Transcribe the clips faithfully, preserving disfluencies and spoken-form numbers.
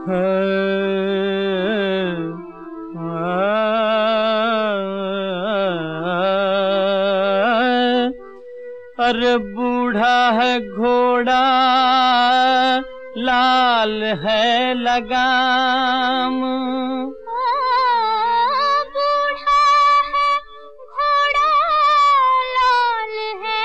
अरे बूढ़ा है घोड़ा लाल है लगाम, बूढ़ा है घोड़ा लाल है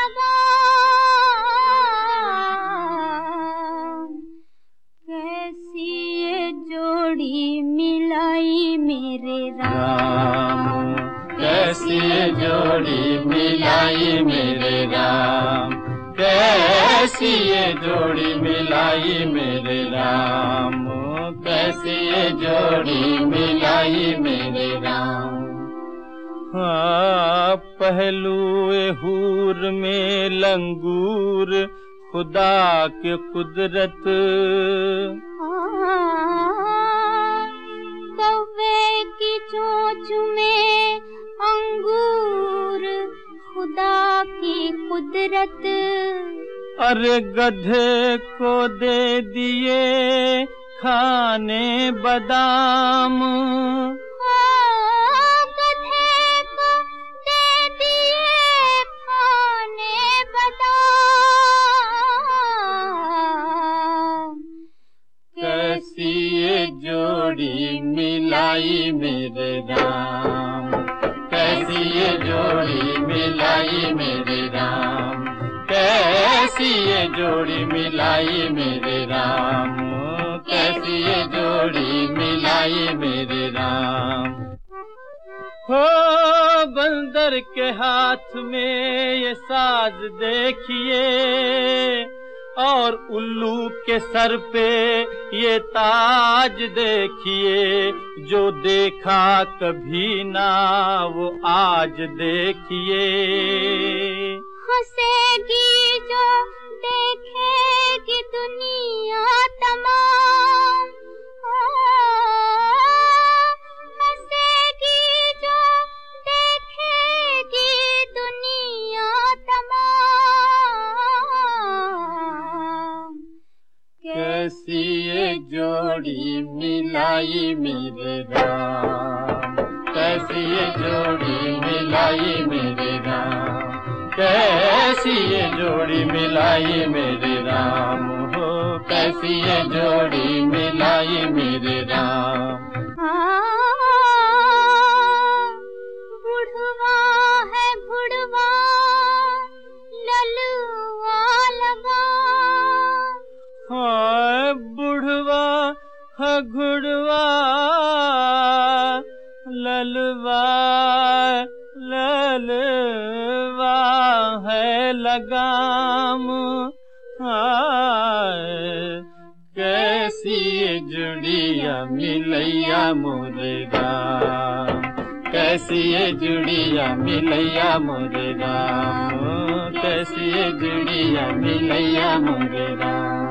लगाम। कैसी ये जोड़ी मिलाई मेरे राम, कैसी ये जोड़ी मिलाई मेरे राम, कैसी ये जोड़ी मिलाई मेरे राम, कैसी ये जोड़ी मिलाई मेरे राम। हाँ, पहलुए हूर में लंगूर खुदा के कुदरत, कौवे की चोंच में अंगूर खुदा की कुदरत। अरे गधे को दे दिए खाने बादाम, गधे को दे दिए खाने बादाम। कैसी ये जोड़ी मिलाई मेरे राम, कैसी ये जोड़ी मिलाई मेरे राम, कैसी ये जोड़ी मिलाई मेरे राम, कैसी ये जोड़ी मिलाई मेरे राम। हो बंदर के हाथ में ये साज देखिए, और उल्लू के सर पे ये ताज देखिए, जो देखा कभी ना वो आज देखिए। हंसेगी जो देखेगी दुनिया तमाम, हंसेगी जो देखेगी दुनिया तमाम। कैसी ये जोड़ी मिलाई मेरे राम, कैसी ये जोड़ी मिलाई मेरे राम, कैसी ये जोड़ी मिलाई मेरे राम, हो कैसी ये जोड़ी मिलाई मेरे राम। बुढ़वा है बुढ़वा ललुआ लगा, हाँ बुढ़वा है घुड़वा ललवा ललवा है लगाम। हाय कैसी ये जुड़िया मिलैया मोरे राम, कैसी ये जुड़िया मिलैया मोरे राम, कैसी ये जुड़िया मिलैया मोरे राम।